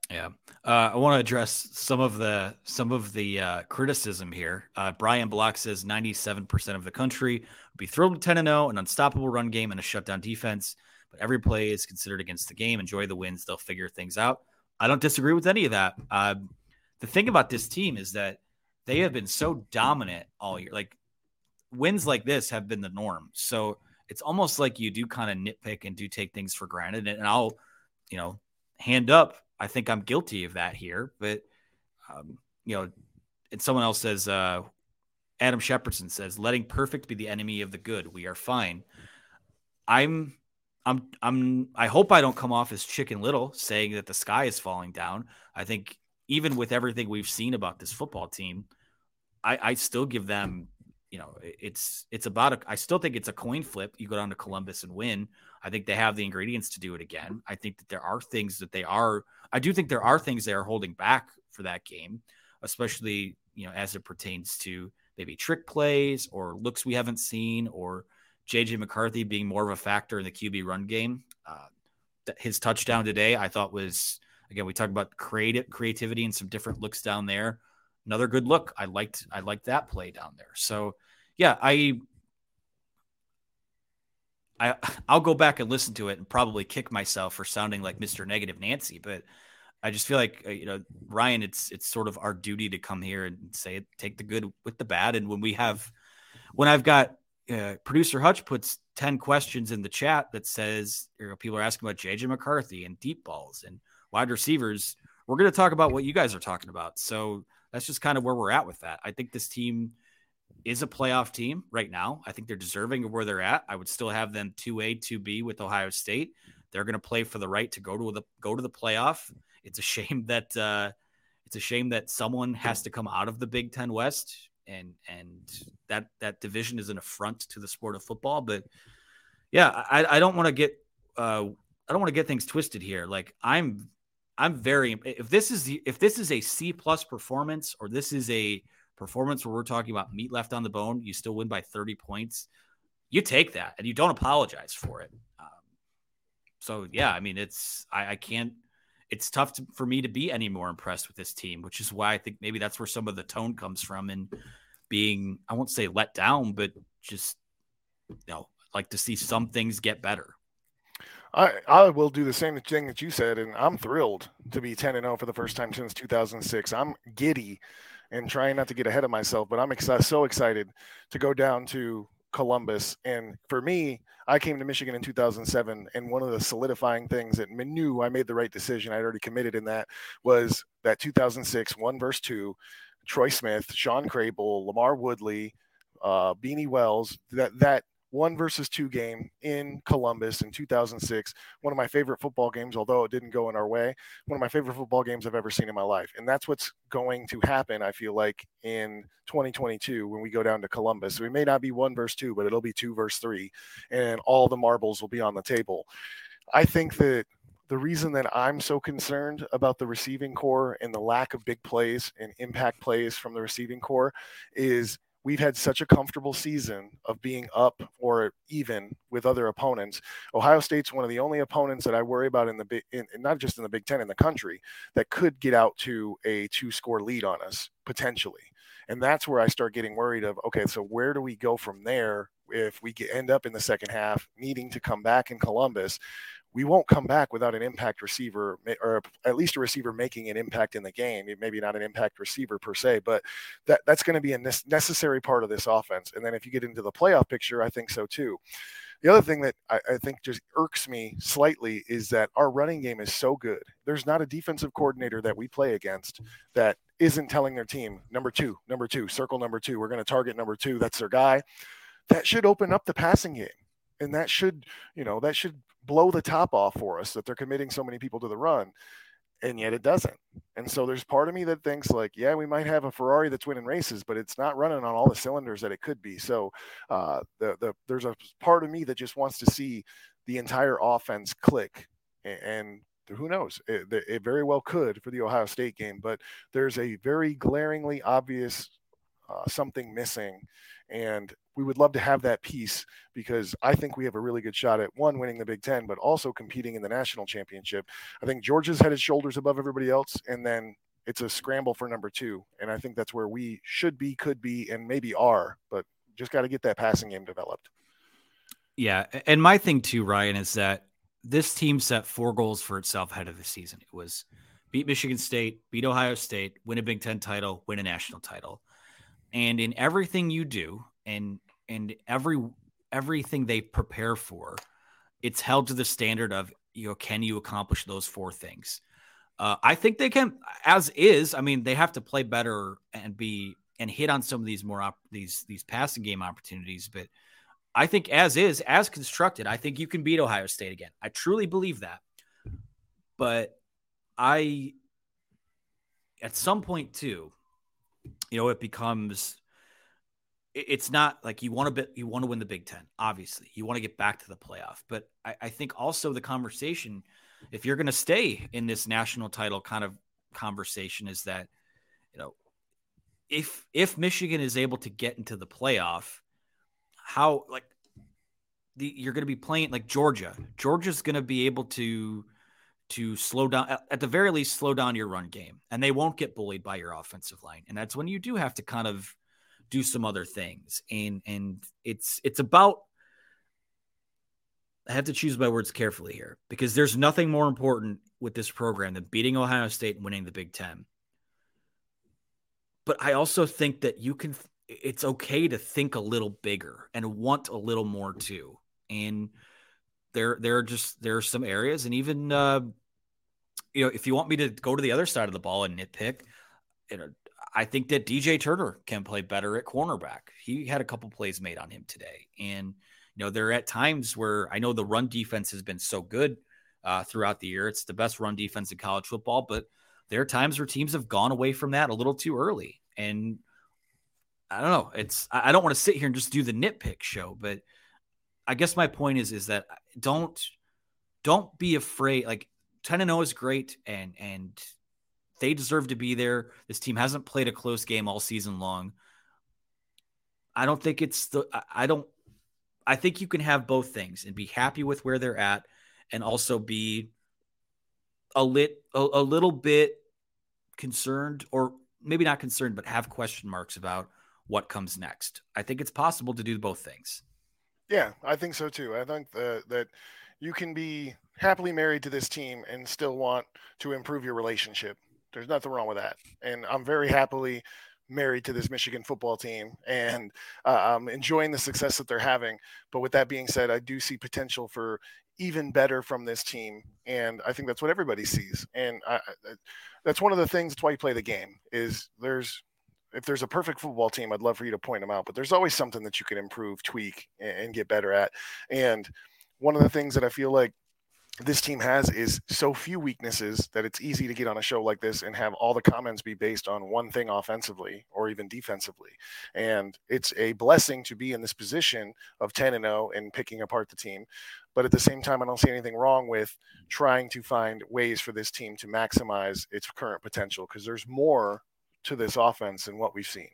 Yeah. Uh, I want to address some of the some of the uh, criticism here. Uh, Brian Block says ninety-seven percent of the country would be thrilled with ten and oh, an unstoppable run game and a shutdown defense, but every play is considered against the game. Enjoy the wins; they'll figure things out. I don't disagree with any of that. Uh, the thing about this team is that they have been so dominant all year. Like wins like this have been the norm. So it's almost like you do kind of nitpick and do take things for granted. And I'll, you know, hand up. I think I'm guilty of that here, but um, you know, and someone else says, uh, Adam Shepardson says, letting perfect be the enemy of the good. We are fine. I'm, I'm, I'm, I hope I don't come off as Chicken Little saying that the sky is falling down. I think even with everything we've seen about this football team, I, I still give them, you know, it's, it's about, a, I still think it's a coin flip. You go down to Columbus and win. I think they have the ingredients to do it again. I think that there are things that they are, I do think there are things they are holding back for that game, especially, you know, as it pertains to maybe trick plays or looks we haven't seen, or J J McCarthy being more of a factor in the Q B run game. Uh, his touchdown today, I thought was, again, we talked about creative creativity and some different looks down there. Another good look. I liked, I liked that play down there. So yeah, I, I, I'll go back and listen to it and probably kick myself for sounding like Mister Negative Nancy, but I just feel like, uh, you know, Ryan, it's, it's sort of our duty to come here and say, take the good with the bad. And when we have, when I've got uh, producer Hutch puts ten questions in the chat that says, you know, people are asking about J J McCarthy and deep balls and wide receivers, we're going to talk about what you guys are talking about. So that's just kind of where we're at with that. I think this team is a playoff team right now. I think they're deserving of where they're at. I would still have them two A, two B with Ohio State. They're going to play for the right to go to the go to the playoff. It's a shame that uh, it's a shame that someone has to come out of the Big Ten West, and and that that division is an affront to the sport of football. But yeah, I, I don't want to get uh, I don't want to get things twisted here. Like I'm I'm very if this is the if this is a C plus performance, or this is a performance where we're talking about meat left on the bone, you still win by thirty points. You take that and you don't apologize for it. Um, so yeah, I mean, it's I, I can't. It's tough to, for me to be any more impressed with this team, which is why I think maybe that's where some of the tone comes from, and being, I won't say let down, but just, you know, like to see some things get better. I, I will do the same thing that you said, and I'm thrilled to be ten and oh for the first time since two thousand six. I'm giddy and trying not to get ahead of myself, but I'm excited, so excited to go down to Columbus. And for me, I came to Michigan in two thousand seven, and one of the solidifying things that knew I made the right decision, I'd already committed in that, was that two thousand six one versus two, Troy Smith, Sean Crable, Lamar Woodley, uh, Beanie Wells, that that one versus two game in Columbus in two thousand six. One of my favorite football games, although it didn't go in our way. One of my favorite football games I've ever seen in my life. And that's what's going to happen, I feel like, in twenty twenty-two when we go down to Columbus. We may not be one versus two, but it'll be two versus three, and all the marbles will be on the table. I think that the reason that I'm so concerned about the receiving core and the lack of big plays and impact plays from the receiving core is we've had such a comfortable season of being up or even with other opponents. Ohio State's one of the only opponents that I worry about in the big, in, not just in the Big Ten, in the country, that could get out to a two-score lead on us potentially. And that's where I start getting worried of, okay, so where do we go from there if we get, end up in the second half needing to come back in Columbus? We won't come back without an impact receiver, or at least a receiver making an impact in the game. Maybe not an impact receiver per se, but that, that's going to be a necessary part of this offense. And then if you get into the playoff picture, I think so too. The other thing that I, I think just irks me slightly is that our running game is so good. There's not a defensive coordinator that we play against that isn't telling their team, number two, number two, circle number two. We're going to target number two. That's their guy. That should open up the passing game. And that should, you know, that should blow the top off for us that they're committing so many people to the run. And yet it doesn't. And so there's part of me that thinks like, yeah, we might have a Ferrari that's winning races, but it's not running on all the cylinders that it could be. So uh, the, the, there's a part of me that just wants to see the entire offense click. And, and who knows? It, it very well could for the Ohio State game, but there's a very glaringly obvious uh, something missing. And we would love to have that piece because I think we have a really good shot at one, winning the Big Ten, but also competing in the national championship. I think Georgia's head and shoulders above everybody else, and then it's a scramble for number two. And I think that's where we should be, could be, and maybe are, but just got to get that passing game developed. Yeah. And my thing too, Ryan, is that this team set four goals for itself ahead of the season. It was beat Michigan State, beat Ohio State, win a Big Ten title, win a national title. And in everything you do and and every everything they prepare for, it's held to the standard of, you know, can you accomplish those four things? Uh, I think they can, as is. I mean, they have to play better and be and hit on some of these more op- these these passing game opportunities. But I think as is, as constructed, I think you can beat Ohio State again. I truly believe that. But I, at some point too, you know, it becomes, it's not like you want to be, you want to win the Big Ten. Obviously, you want to get back to the playoff. But I, I think also the conversation, if you're going to stay in this national title kind of conversation, is that, you know, if if Michigan is able to get into the playoff, how like the you're going to be playing like Georgia. Georgia's going to be able to to slow down, at the very least, slow down your run game, and they won't get bullied by your offensive line. And that's when you do have to kind of do some other things. And and it's it's about, I have to choose my words carefully here, because there's nothing more important with this program than beating Ohio State and winning the Big Ten. But I also think that you can, it's okay to think a little bigger and want a little more too. And there, there are just, there are some areas, and even, uh, you know, if you want me to go to the other side of the ball and nitpick, you know, I think that D J Turner can play better at cornerback. He had a couple plays made on him today. And, you know, there are at times where I know the run defense has been so good uh, throughout the year. It's the best run defense in college football, but there are times where teams have gone away from that a little too early. And I don't know. It's, I don't want to sit here and just do the nitpick show, but I guess my point is, is that don't, don't be afraid. Like ten and oh is great, and, and they deserve to be there. This team hasn't played a close game all season long. I don't think it's the, I don't, I think you can have both things and be happy with where they're at, and also be a lit, a, a little bit concerned, or maybe not concerned, but have question marks about what comes next. I think it's possible to do both things. Yeah, I think so too. I think that, that you can be happily married to this team and still want to improve your relationship. There's nothing wrong with that. And I'm very happily married to this Michigan football team, and uh, I'm enjoying the success that they're having. But with that being said, I do see potential for even better from this team. And I think that's what everybody sees. And I, I, that's one of the things, that's why you play the game, is there's, if there's a perfect football team, I'd love for you to point them out, but there's always something that you can improve, tweak, and, and get better at. And one of the things that I feel like this team has is so few weaknesses that it's easy to get on a show like this and have all the comments be based on one thing offensively or even defensively. And it's a blessing to be in this position of ten and oh and picking apart the team. But at the same time, I don't see anything wrong with trying to find ways for this team to maximize its current potential, because there's more to this offense than what we've seen.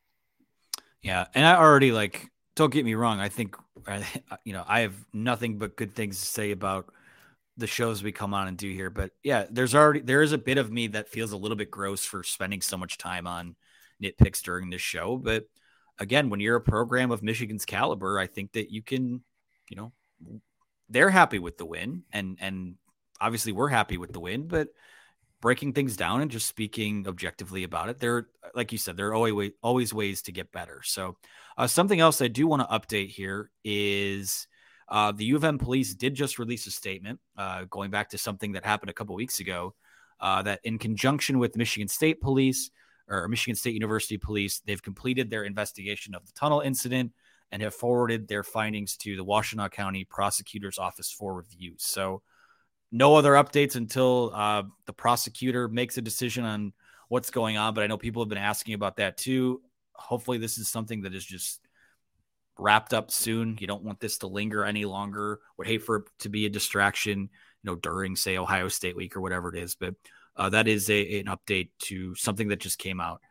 Yeah. And I already, like, don't get me wrong, I think, you know, I have nothing but good things to say about the shows we come on and do here. But yeah, there's already, there is a bit of me that feels a little bit gross for spending so much time on nitpicks during this show. But again, when you're a program of Michigan's caliber, I think that you can, you know, they're happy with the win, and, and obviously we're happy with the win, but breaking things down and just speaking objectively about it, there, like you said, there are always, always ways to get better. So uh, something else I do want to update here is, Uh, the U of M police did just release a statement uh, going back to something that happened a couple weeks ago, uh, that in conjunction with Michigan State Police or Michigan State University Police, they've completed their investigation of the tunnel incident and have forwarded their findings to the Washtenaw County Prosecutor's Office for review. So no other updates until uh, the prosecutor makes a decision on what's going on. But I know people have been asking about that too. Hopefully this is something that is just wrapped up soon. You don't want this to linger any longer. Would hate for it to be a distraction, you know, during, say, Ohio State week or whatever it is. But uh, that is a, an update to something that just came out.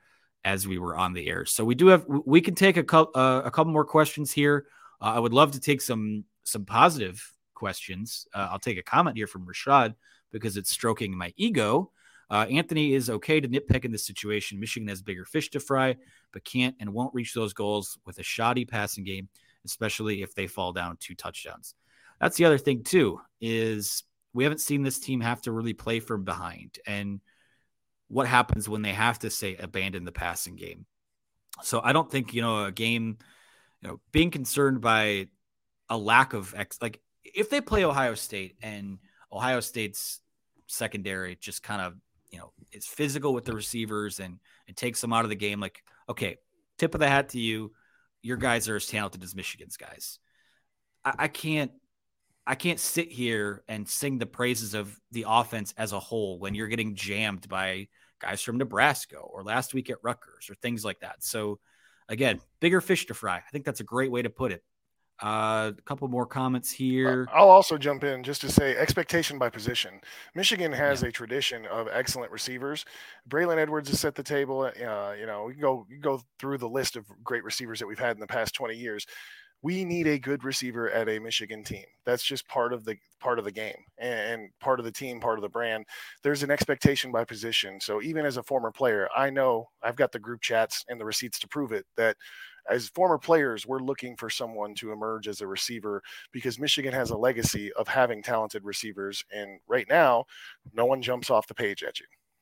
as we were on the air. So we do have, we can take a couple, uh, a couple more questions here. Uh, I would love to take some, some positive questions. Uh, I'll take a comment here from Rashad because it's stroking my ego. Uh, Anthony is okay to nitpick in this situation. Michigan has bigger fish to fry, but can't and won't reach those goals with a shoddy passing game, especially if they fall down two touchdowns. That's the other thing too, is we haven't seen this team have to really play from behind. And what happens when they have to, say, abandon the passing game. So I don't think, you know, a game, you know, being concerned by a lack of ex, like if they play Ohio State and Ohio State's secondary just kind of, you know, is physical with the receivers and, and takes them out of the game. Like, okay, tip of the hat to you. Your guys are as talented as Michigan's guys. I, I can't, I can't sit here and sing the praises of the offense as a whole when you're getting jammed by guys from Nebraska or last week at Rutgers or things like that. So again, bigger fish to fry. I think that's a great way to put it. Uh, a couple more comments here. I'll also jump in just to say expectation by position. Michigan has Yeah. a tradition of excellent receivers. Braylon Edwards has set the table. Uh, you know, we can go we can go through the list of great receivers that we've had in the past twenty years. We need a good receiver at a Michigan team. That's just part of the part of the game and part of the team, part of the brand. There's an expectation by position. So even as a former player, I know I've got the group chats and the receipts to prove it that as former players, we're looking for someone to emerge as a receiver because Michigan has a legacy of having talented receivers. And right now, no one jumps off the page at you.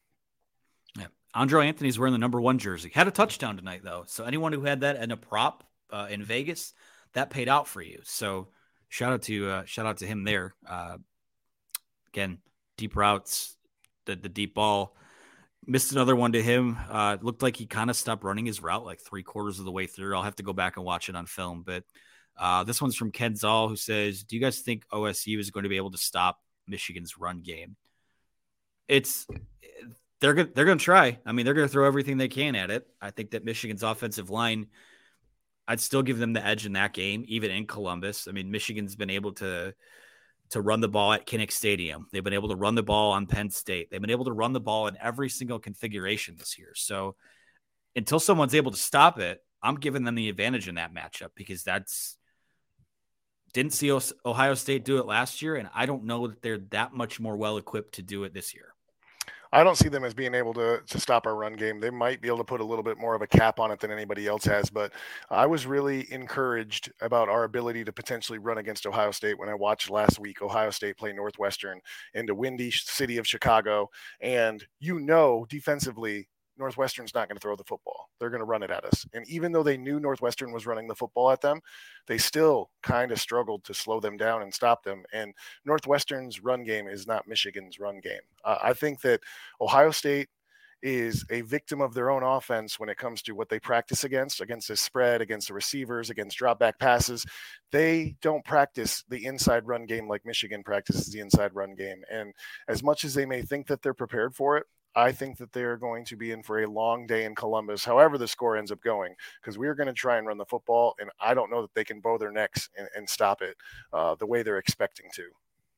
Yeah. Andre Anthony's wearing the number one jersey. Had a touchdown tonight, though. So anyone who had that in a prop uh, in Vegas, that paid out for you. So shout out to uh, shout out to him there. Uh, again, deep routes, the the deep ball. Missed another one to him. Uh, looked like he kind of stopped running his route like three quarters of the way through. I'll have to go back and watch it on film. But uh, this one's from Ken Zoll, who says, do you guys think O S U is going to be able to stop Michigan's run game? It's they're going they're going to try. I mean, they're going to throw everything they can at it. I think that Michigan's offensive line, I'd still give them the edge in that game, even in Columbus. I mean, Michigan's been able to to run the ball at Kinnick Stadium. They've been able to run the ball on Penn State. They've been able to run the ball in every single configuration this year. So until someone's able to stop it, I'm giving them the advantage in that matchup because that's didn't see Ohio State do it last year. And I don't know that they're that much more well-equipped to do it this year. I don't see them as being able to to stop our run game. They might be able to put a little bit more of a cap on it than anybody else has, but I was really encouraged about our ability to potentially run against Ohio State when I watched last week Ohio State play Northwestern in the windy city of Chicago. And you know, defensively, Northwestern's not going to throw the football. They're going to run it at us. And even though they knew Northwestern was running the football at them, they still kind of struggled to slow them down and stop them. And Northwestern's run game is not Michigan's run game. Uh, I think that Ohio State is a victim of their own offense when it comes to what they practice against, against the spread, against the receivers, against drop back passes. They don't practice the inside run game like Michigan practices the inside run game. And as much as they may think that they're prepared for it, I think that they're going to be in for a long day in Columbus, however the score ends up going, because we're going to try and run the football, and I don't know that they can bow their necks and, and stop it uh, the way they're expecting to.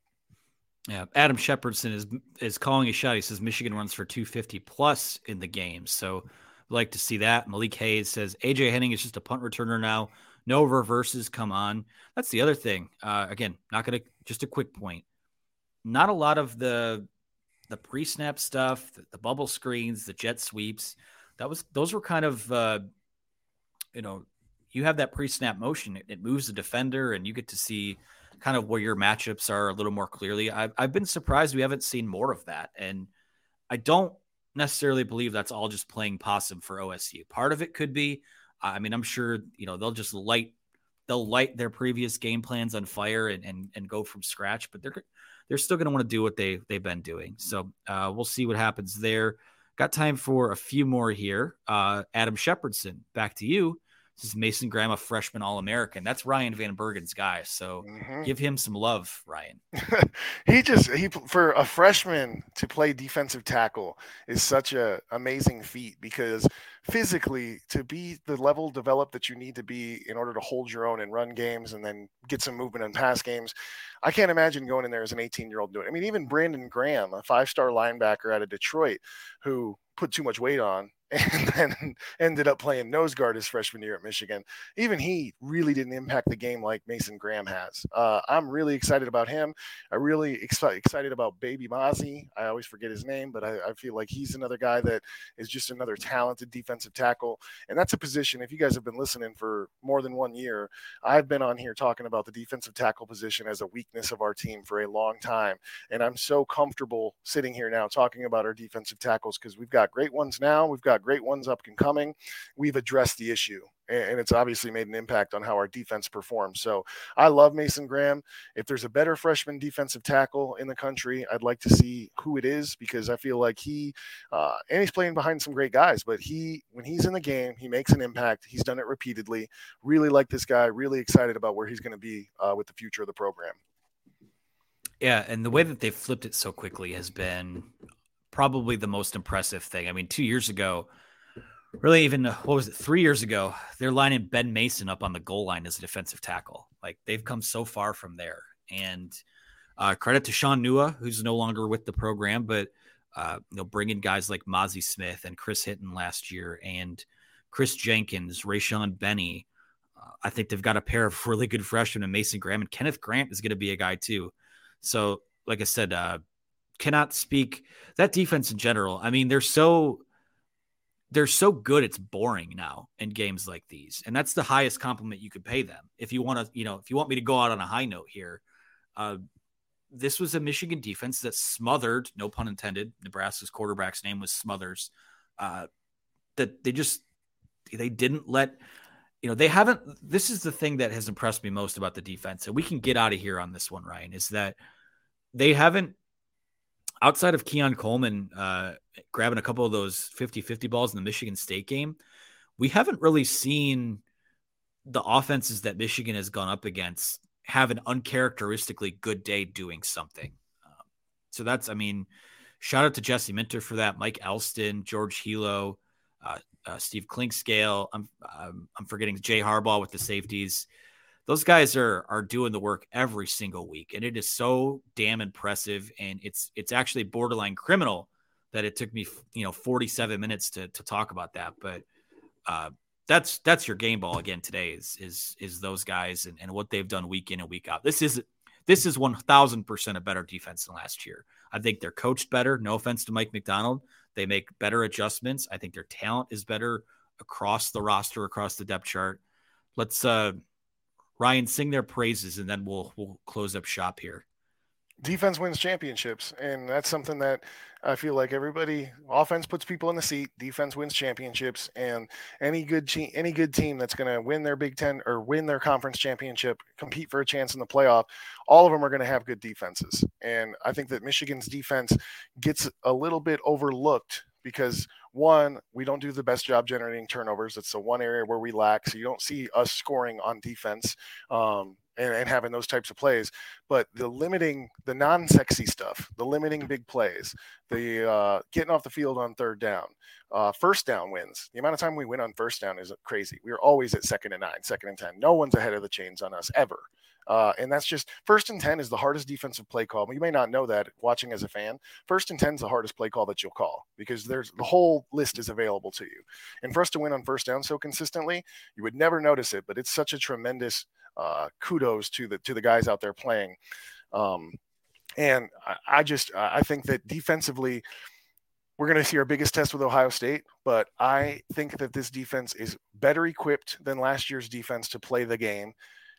Yeah, Adam Shepardson is is calling a shot. He says Michigan runs for two fifty plus in the game, so I'd like to see that. Malik Hayes says A J Henning is just a punt returner now. No reverses come on. That's the other thing. Uh, again, not going to just a quick point. Not a lot of the the pre-snap stuff, the, the bubble screens, the jet sweeps. That was those were kind of uh, you know, you have that pre-snap motion. It, it moves the defender, and you get to see kind of where your matchups are a little more clearly. I've, I've been surprised we haven't seen more of that. And I don't necessarily believe that's all just playing possum for O S U. Part of it could be, I mean, I'm sure, you know, they'll just light, they'll light their previous game plans on fire and, and, and go from scratch, but they're, they're still going to want to do what they they've been doing. So uh, we'll see what happens there. Got time for a few more here. Uh, Adam Shepardson, back to you. This is Mason Graham, a freshman All-American. That's Ryan Van Bergen's guy. So mm-hmm. give him some love, Ryan. he just he for a freshman to play defensive tackle is such a amazing feat because physically to be the level developed that you need to be in order to hold your own and run games and then get some movement in pass games. I can't imagine going in there as an eighteen-year-old doing it. I mean, even Brandon Graham, a five-star linebacker out of Detroit who put too much weight on, and then ended up playing nose guard his freshman year at Michigan. Even he really didn't impact the game like Mason Graham has. Uh, I'm really excited about him. I'm really ex- excited about Baby Mozzie. I always forget his name, but I, I feel like he's another guy that is just another talented defensive tackle. And that's a position, if you guys have been listening for more than one year, I've been on here talking about the defensive tackle position as a weakness of our team for a long time. And I'm so comfortable sitting here now talking about our defensive tackles because we've got great ones now. We've got great ones up and coming. We've addressed the issue, and it's obviously made an impact on how our defense performs. So I love Mason Graham. If there's a better freshman defensive tackle in the country, I'd like to see who it is because I feel like he, uh, and he's playing behind some great guys, but he, when he's in the game, he makes an impact. He's done it repeatedly. Really like this guy. Really excited about where he's going to be uh, with the future of the program. Yeah, and the way that they flipped it so quickly has been probably the most impressive thing. I mean, two years ago, really even, what was it, three years ago, they're lining Ben Mason up on the goal line as a defensive tackle. Like, they've come so far from there. And uh, credit to Sean Nua, who's no longer with the program, but uh, you know, bringing guys like Mozzie Smith and Chris Hinton last year and Chris Jenkins, Rayshawn Benny. Uh, I think they've got a pair of really good freshmen in Mason Graham, and Kenneth Grant is going to be a guy too. So, like I said, uh, cannot speak that defense in general. I mean, they're so they're so good. It's boring now in games like these, and that's the highest compliment you could pay them. If you want to, you know, if you want me to go out on a high note here, uh, this was a Michigan defense that smothered, no pun intended. Nebraska's quarterback's name was Smothers. Uh, that they just they didn't let. You know, they haven't. This is the thing that has impressed me most about the defense, and we can get out of here on this one, Ryan, is that they haven't, outside of Keon Coleman uh, grabbing a couple of those fifty-fifty balls in the Michigan State game, we haven't really seen the offenses that Michigan has gone up against have an uncharacteristically good day doing something. Um, so that's, I mean, shout out to Jesse Minter for that, Mike Elston, George Hilo, uh, Uh, Steve Klinkscale. I'm, I'm I'm forgetting Jay Harbaugh with the safeties. Those guys are are doing the work every single week, and it is so damn impressive. And it's it's actually borderline criminal that it took me you know forty-seven minutes to to talk about that. But uh, that's that's your game ball again today. Is is is those guys and, and what they've done week in and week out. This is this is one thousand percent a better defense than last year. I think they're coached better. No offense to Mike McDonald. They make better adjustments. I think their talent is better across the roster, across the depth chart. Let's, uh, Ryan, sing their praises, and then we'll we'll close up shop here. Defense wins championships, and that's something that I feel like everybody, offense puts people in the seat, defense wins championships, and any good team, any good team that's going to win their Big Ten or win their conference championship, compete for a chance in the playoff, all of them are going to have good defenses. And I think that Michigan's defense gets a little bit overlooked because, one, we don't do the best job generating turnovers. It's the one area where we lack, so you don't see us scoring on defense. Um, And, and having those types of plays, but the limiting, the non-sexy stuff, the limiting big plays, the uh, getting off the field on third down, uh, first down wins. The amount of time we win on first down is crazy. We are always at second and nine, second and ten. No one's ahead of the chains on us ever. Uh, and that's just first and ten is the hardest defensive play call. You may not know that watching as a fan. First and ten is the hardest play call that you'll call because there's the whole list is available to you. And for us to win on first down so consistently, you would never notice it, but it's such a tremendous uh, kudos to the to the guys out there playing. Um, and I, I just I think that defensively, we're going to see our biggest test with Ohio State, but I think that this defense is better equipped than last year's defense to play the game.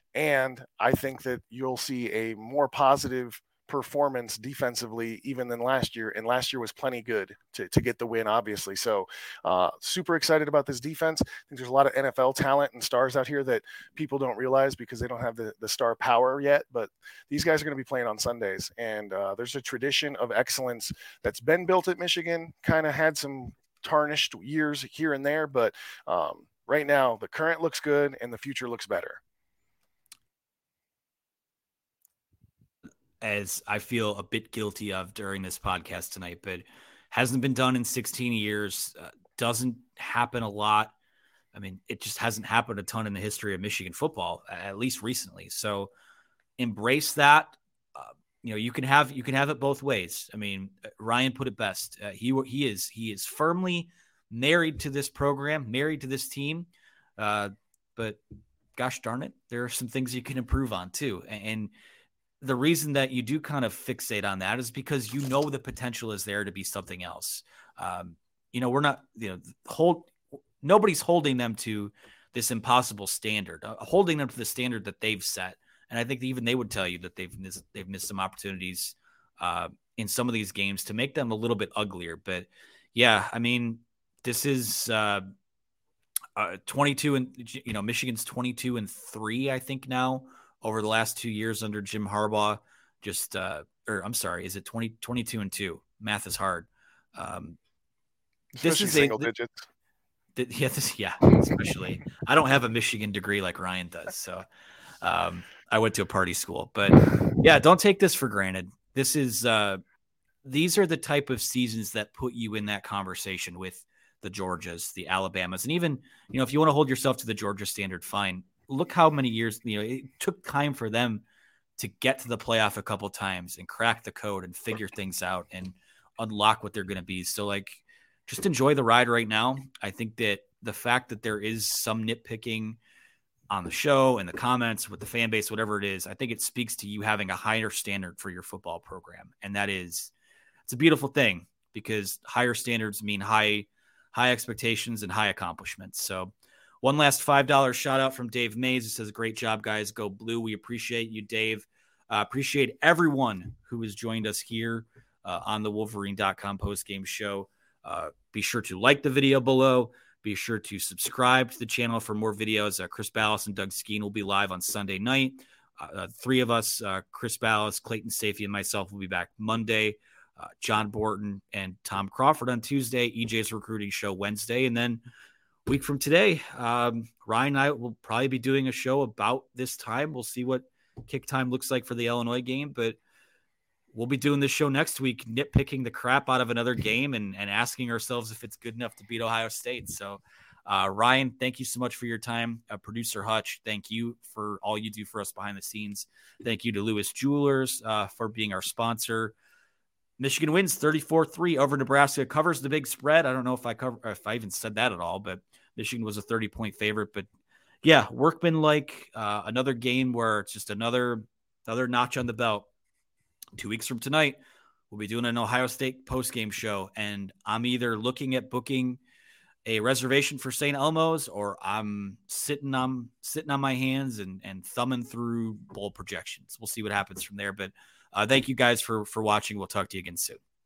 And I think that you'll see a more positive performance defensively even than last year. And last year was plenty good to, to get the win, obviously. So uh, super excited about this defense. I think there's a lot of N F L talent and stars out here that people don't realize because they don't have the, the star power yet. But these guys are going to be playing on Sundays. And uh, there's a tradition of excellence that's been built at Michigan, kind of had some tarnished years here and there. But um, right now, the current looks good and the future looks better. As I feel a bit guilty of during this podcast tonight, but hasn't been done in sixteen years, uh, doesn't happen a lot. I mean, it just hasn't happened a ton in the history of Michigan football, at least recently. So embrace that. Uh, you know, you can have, you can have it both ways. I mean, Ryan put it best. Uh, he, he is, he is firmly married to this program, married to this team. Uh, but gosh darn it, there are some things you can improve on too. And the reason that you do kind of fixate on that is because you know the potential is there to be something else. Um, you know, we're not, you know, hold nobody's holding them to this impossible standard, uh, holding them to the standard that they've set. And I think even they would tell you that they've missed, they've missed some opportunities uh, in some of these games to make them a little bit uglier. But yeah, I mean, this is uh, uh, twenty-two and, you know, Michigan's twenty-two and three, I think now over the last two years under Jim Harbaugh. Just, uh, or I'm sorry, is it twenty, twenty-two and two? Math is hard. Um, this is single a, digits. Th- yeah, this, yeah, especially. I don't have a Michigan degree like Ryan does, so um, I went to a party school. But yeah, don't take this for granted. This is uh, these are the type of seasons that put you in that conversation with the Georgias, the Alabamas, and even, you know, if you want to hold yourself to the Georgia standard, fine. Look how many years, you know, it took time for them to get to the playoff a couple times and crack the code and figure things out and unlock what they're going to be. So, like, just enjoy the ride right now. I think that the fact that there is some nitpicking on the show and the comments with the fan base, whatever it is, I think it speaks to you having a higher standard for your football program. And that is, it's a beautiful thing because higher standards mean high, high expectations and high accomplishments. So one last five dollars shout out from Dave Mays, who says, great job, guys. Go Blue. We appreciate you, Dave. Uh, appreciate everyone who has joined us here uh, on the Wolverine dot com postgame show. Uh, be sure to like the video below. Be sure to subscribe to the channel for more videos. Uh, Chris Ballas and Doug Skeen will be live on Sunday night. Uh, uh, three of us, uh, Chris Ballas, Clayton Safey, and myself will be back Monday. Uh, John Borton and Tom Crawford on Tuesday. E J's Recruiting Show Wednesday. And then a week from today, um, Ryan and I will probably be doing a show about this time. We'll see what kick time looks like for the Illinois game, but we'll be doing this show next week, nitpicking the crap out of another game and, and asking ourselves if it's good enough to beat Ohio State. So, uh, Ryan, thank you so much for your time. Uh, Producer Hutch, thank you for all you do for us behind the scenes. Thank you to Lewis Jewelers uh, for being our sponsor. Michigan wins thirty-four three over Nebraska, covers the big spread. I don't know if I cover if I even said that at all, but Michigan was a thirty-point favorite. But yeah, workmanlike, uh, another game where it's just another another notch on the belt. Two weeks from tonight, we'll be doing an Ohio State postgame show, and I'm either looking at booking a reservation for Saint Elmo's or I'm sitting on sitting on my hands and and thumbing through bowl projections. We'll see what happens from there. But uh, thank you guys for for watching. We'll talk to you again soon.